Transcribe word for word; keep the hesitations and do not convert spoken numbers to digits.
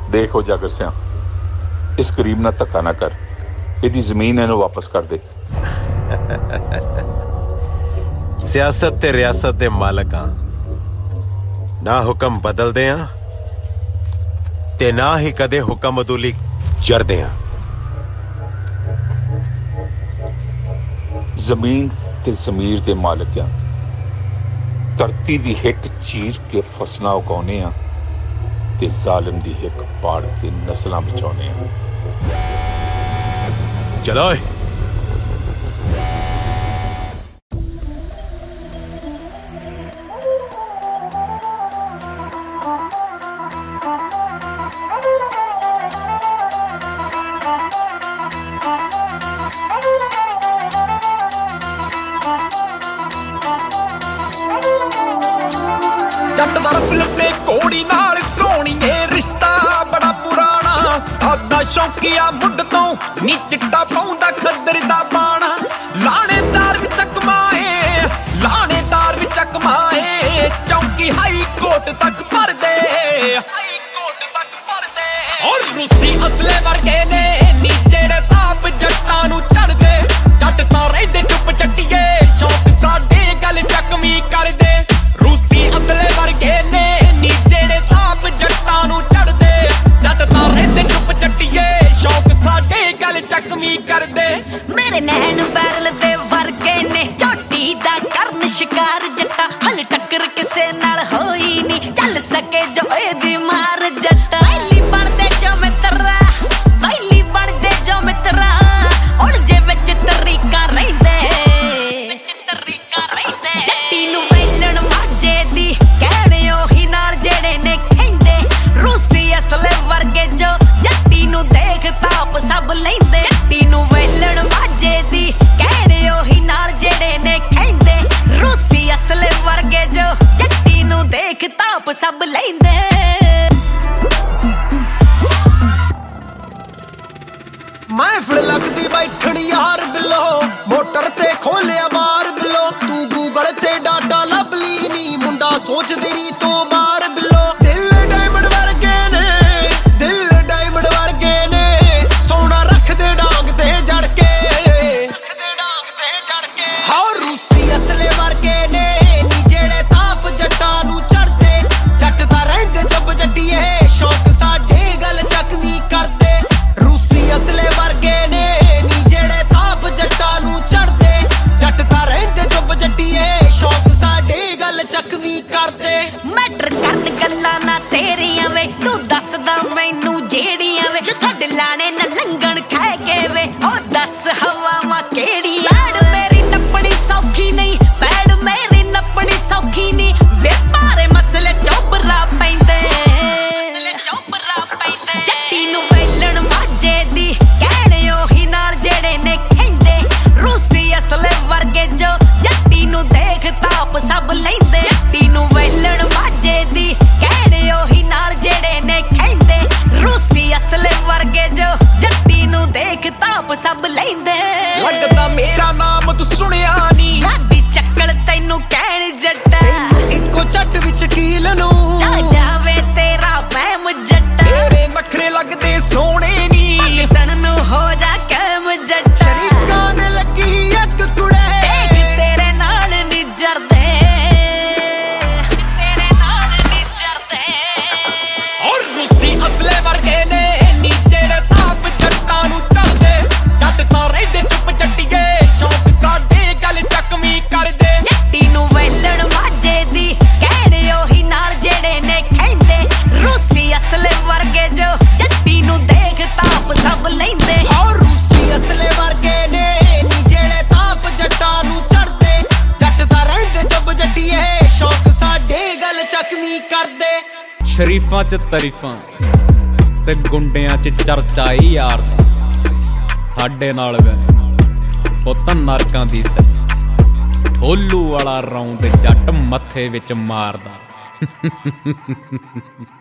देखो जागर सिया, इस गरीब ना धक्का ना कर, इहदी जमीन इहनूं वापस कर दे। सियासत ते रियासत दे मालक हां, ना हुक्म बदलदे हां ते ना ही कदे हुक्म अदूली जरदे हां। जमीन ते जमीर दे मालक हां, धरती दी हिक चीर के फसलां उगाउने हां ते जालिम दी हिक पाड़ के नस्लां बचाउने हां। चलो जट दा फिलते कोड़ी नाल सोहणीए रिश्ता बड़ा पुराना। आदा शौकिया मुंड तो नी चिट्टा पाउंदा खद्दर दा बाणा। लाणेदार भी चकमाए, लाणेदार भी चकमाए, चौकी हाई कोर्ट तक भर दे, हाई कोर्ट तक भर दे। और रूसी असले वर्गे ने नी जेड़े ताप जट्टां नूं चढ़ दे। जट तां रहिंदे चुप चट्टीए, शौक साडे गल चकमी कर दे। रूसी असले वर्गे ने नी जेड़े ताप जट्टां नूं चढ़ दे। जट तां रहिंदे चुप चट्टीए, शौक साडे गल चकमी कर दे। मेरे नैन बैरल दे वर्गे ने, झोटी दा करन शिकार जट्टा। हल टक्कर किसे नाल होई नी, चल सके जो एदी मार जट्टा। वैली बनदे जो मित्रा, वैली बनदे जो मित्रा, उलझे विच तरीका रहिंदे, विच तरीका रहिंदे। जट्टी नूं वेलण माजे दी कहणे ओही नाल जेड़े ने खैंदे। रूसी असले वर्गे जो जट्टी नूं देख ताप सब लैंदे। जट्टी नूं वेलण माजे दी कहणे ओही नाल जेड़े ने खैंदे। रूसी असले वर्गे जो जट्टी नूं देख ताप सब लैंदे। महफिल लगदी बैठण यार बिलो, मोटर ते खोलिया बार बिलो। तू गूगल ते डाटा लभ ली नी, मुंडा सोच देरी तो बार बिलो। दिल डायमंड वर्गे ने, दिल डायमंड वर्गे ने, सोना रख दे डांग ते जड़ के, रख दे डांग ते जड़ के। हां रूसी असले वर्गे ने नी जेड़े ताप जट्टां नूं चढ़दे। जट तां रहिंदे जब जट्टीए, शौक साडे गल चकवी करदे। रूसी असले वर्गे ने नी जेड़े ताप जट्टां नूं चढ़दे। जट तां रहिंदे चुप जट्टीए, शौक साडे गल चकवी करदे। मैटर करन गल्लां ना तेरियां वे, तू दसदा मैनू जेड़ियां वे। जो साडे लाणे ना लंघण खै के वे, ओ दस हवावां केड़ियां। पैड़ मेरी नप्पणी सौखी नहीं, पैड़ मेरी नप्पणी सौखी नहीं। वे भारे मसले चोबरा पैंदे, चोबरा पैंदे। जट्टी नूं वेलण माजे दी कहणे ओही नाल जेड़े ने खैंदे। रूसी असले वर्गे जो जट्टी नूं देख ताप सब लैंदे। जट्टी नूं वेलण माजे दी कहणे ओही नाल जेड़े ने खैंदे। रूसी असले वर्गे जो जट्टी नूं देख ताप सब लैंदे। लगदा मेरा नाम तू सुनिया नी, लाडी चक्कल तैनू कहण जट्टा। तैनू इक्को झट विच कील नूं जा जावे तेरा वहम जट्टा। तेरे नखरे लगदे सोहणे नी, भगतन नूं हो जा कहम जट्टा। शरीकां दे लगी इक कुड़े, तेरे नाल नी जरदे, तेरे नाल नी जरदे। और रूसी असले वर्गे ने नी जेड़े ताप जट्टां नूं चढ़दे। जट तां रहिंदे चुप चट्टीए, शौक साडे गल चकवी करदे। जट्टी नूं वेलण माजे दी कहणे ओही नाल जेड़े ने खैंदे। रूसी असले वर्गे जो जट्टी नूं देख ताप सब लैंदे। और रूसी असले वर्गे ने नी जेड़े ताप जट्टां नूं चढ़दे। जट तां रहिंदे चुप जट्टीए, शौक साडे गल चकवी करदे। शरीफां च तरीफां ते गुंडियां च चर्चा ही यार दा। साडे नाल वे पुੱਤ नरकां दी सही, ठोलू वाला रौंद जट मत्थे विच मारदा।